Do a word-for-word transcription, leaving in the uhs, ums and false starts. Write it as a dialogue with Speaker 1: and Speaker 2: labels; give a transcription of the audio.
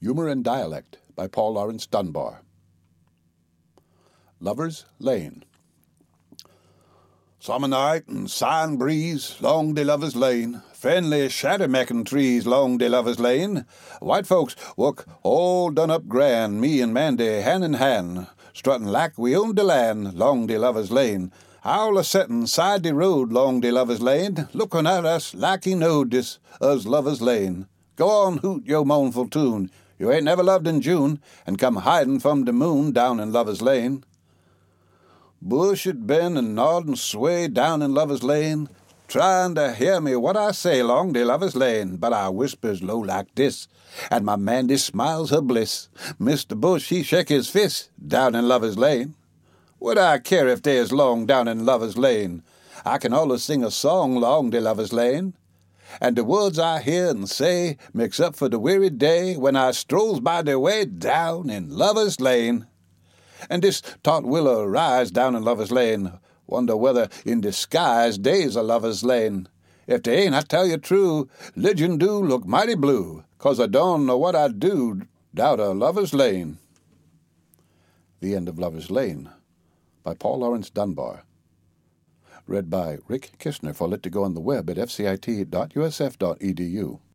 Speaker 1: Humor and Dialect by Paul Laurence Dunbar. Lover's Lane. Summer night and sighing breeze, long de Lover's Lane. Friendly shadow-making trees, long de Lover's Lane. White folks walk all done up grand, me and Mandy hand in hand, strutting like we own de land, long de Lover's Lane. Owl a-settin' side de road, long de Lover's Lane, looking at us like he knowed this us Lover's Lane. Go on, hoot yo mournful tune, you ain't never loved in June, and come hiding from de moon down in Lover's Lane. Bush it bend and nod and sway down in Lover's Lane, trying to hear me what I say long de Lover's Lane, but I whispers low like this, and my Mandy smiles her bliss. Mister Bush he shake his fist down in Lover's Lane. Would I care if they is long down in Lover's Lane? I can allus sing a song long de Lover's Lane, and the words I hear and say makes up for the weary day when I strolls by the way down in Lover's Lane. And this thought will arise down in Lover's Lane, wonder whether in disguise days a Lover's Lane. If they ain't, I tell you true, 'ligion do look mighty blue, 'cause I don't know what I'd do down a Lover's Lane. The End of Lover's Lane by Paul Laurence Dunbar. Read by Rick Kishner for Lit to Go on the web at f c i t dot u s f dot e d u.